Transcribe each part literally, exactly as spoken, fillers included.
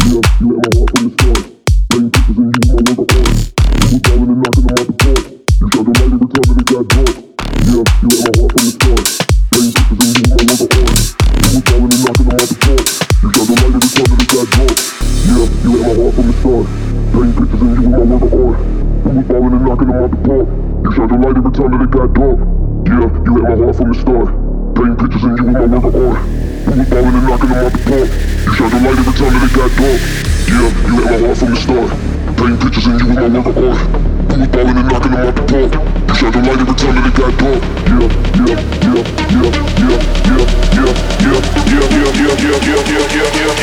Yeah, you hit my heart from the start. Playing pictures and you my work of art. You were calling and knocking them out the park. You shot the light every time that it got dark. Yeah, you hit my heart from the start. Playing pictures and you my work of art. You were calling and knocking them out the park. You shot the light every time that it got dark. Yeah, you hit my heart from the start. Playing pictures and you my work of art. You were calling and knocking them out the park. You shot the light every time that it got dark. Yeah, you hit my heart from the start. Playing pictures and you my work of art. You were calling and knocking them out the park. You shot the light every time that it got dark. Yeah, you hit my heart from the start. Playing pictures and you my work of art. You were calling and knocking them out the park. You shot the light every time that it got dark. Yeah, yeah, yeah, yeah, yeah, yeah, yeah, yeah, yeah, yeah, yeah, yeah, yeah, yeah, yeah, yeah, yeah,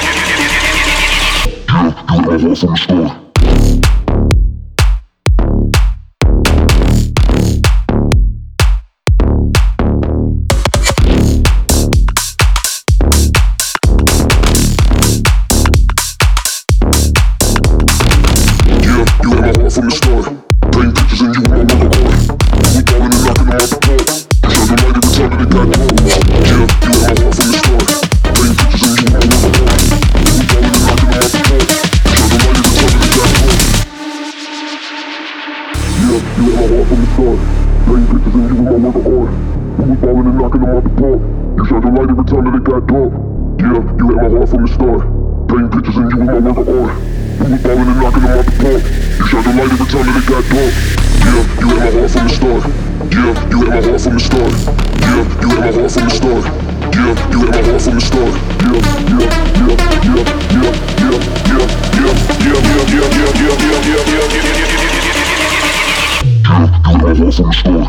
you hit my heart from the start. From the start, playing pictures and you my work of art. You were calling and knocking them out the park. You shot the light every time that it got dark. Yeah, you hit my heart from the start. Playing pictures and you my work of art. You were calling and knocking them out the park. You shot the light every time that it got dark. Yeah, you hit my heart from the start. Playing pictures and you my work of art. You were calling and knocking them out the park. You shot the light every time that it got dark. Yeah, you hit my heart from the start. Playing pictures and you my work of art. You were calling and knocking them out the park. You shot the light every time that it got dark. Yeah, you hit my heart from the start. Yeah, you hit my heart from the start. Yeah, you hit my heart from the start. Yeah, you hit my heart from the start. Yeah, yeah, yeah, yeah, yeah, yeah, yeah, yeah, yeah, yeah, yeah, yeah, yeah, yeah, yeah, yeah, yeah, yeah, yeah, you hit my heart from the start.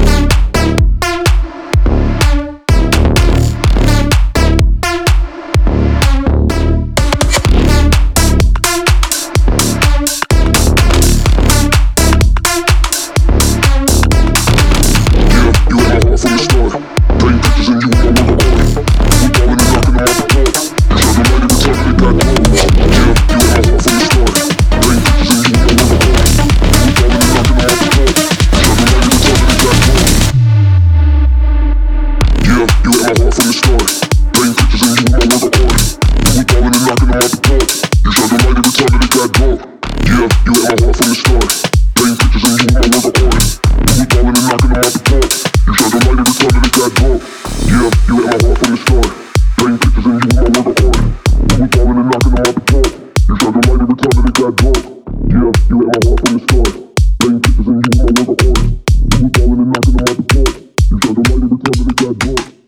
From the start, playing pictures and you my work of art. You were calling and knocking them out the park. You shot the light every time that it got dark. Yeah, you hit my heart from the start. Playing pictures and you my work of art. You were calling and knocking them out the park. You shot the light every time that it got dark. Yeah, you hit my heart from the start. Playing pictures and you my work of art. You were calling and knocking them out the park. You shot the light every time that it got dark. Yeah, you hit my heart from the start. Playing pictures and you my work of art. You were calling and knocking them out the park. You shot the light every time that it got dark. Yeah, you hit my heart from the start. Playing pictures and you my work of art. You were calling and knocking them out the park. You shot the light every time that it got dark. Yeah, you hit my heart from the start. Playing pictures and you my work of art. You were calling and knocking them out the park.